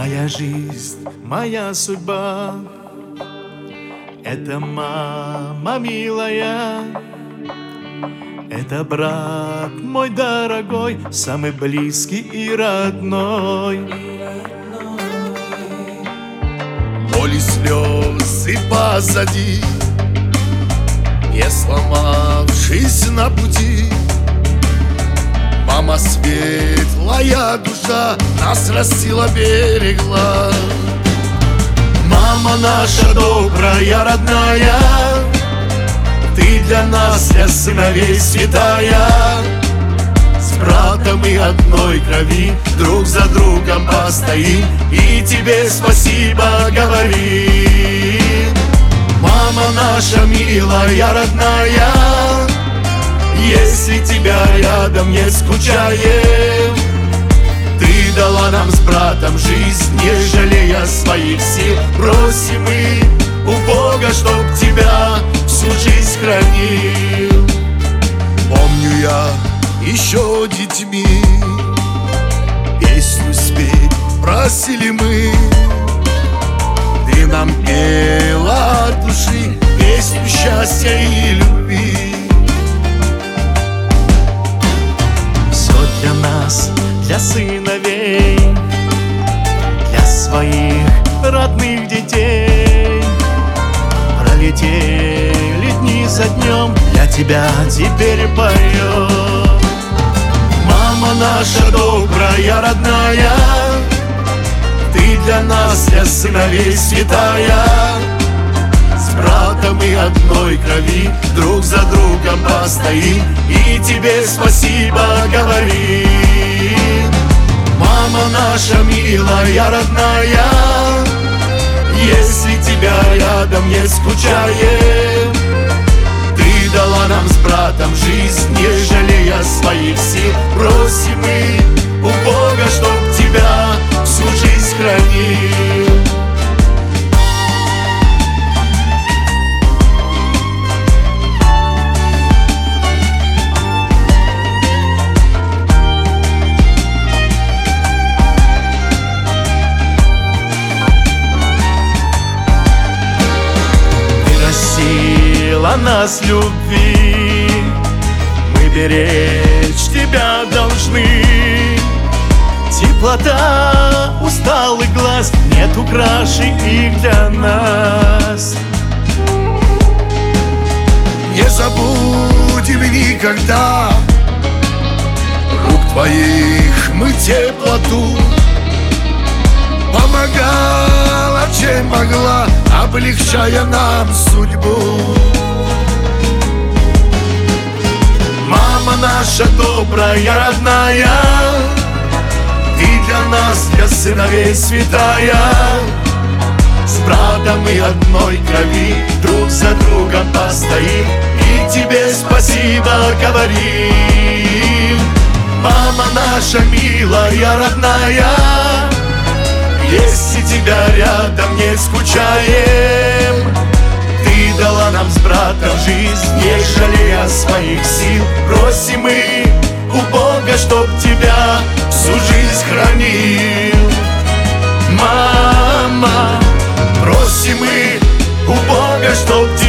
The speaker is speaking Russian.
Моя жизнь, моя судьба — это мама милая, это брат мой дорогой, самый близкий и родной. Боли, слезы позади, не сломавшись на пути. Мама, светлая душа, нас растила, берегла. Мама наша добрая, родная, ты для нас, для сыновей святая. С братом и одной крови друг за другом постоим и тебе спасибо говорим. Мама наша милая, родная, если тебя рядом не скучаем, ты дала нам с братом жизнь, не жалея своих сил. Просим мы у Бога, чтоб тебя всю жизнь хранил. Помню я еще детьми песню спеть просили мы. Ты нам пела от души песню счастья и любви. Все для нас, для сыновей, для своих родных детей. Пролетели дни за днем, для тебя теперь поем. Мама наша добрая, родная, ты для нас, для сыновей святая. С братом и одной крови друг за другом постоим и тебе спасибо говорим. Мама наша милая, родная, если тебя рядом не скучаем, ты дала нам с братом жизнь, не жалея своих сил. Просим мы у Бога, чтоб тебя всю жизнь хранил. Просила нас любви, мы беречь тебя должны. Теплота усталых глаз, нету краше их для нас. Не забудем никогда рук твоих мы теплоту. Помогала, чем могла, облегчая нам судьбу. Мама наша добрая, родная, ты для нас, для сыновей святая. С братом и одной крови друг за другом постоим и тебе спасибо говорим. Мама наша милая, родная, если тебя рядом не скучаем, ты дала нам с братом жизнь, не жалея своих сил. Просим мы у Бога, чтоб тебя всю жизнь хранил. Мама, просим мы у Бога, чтоб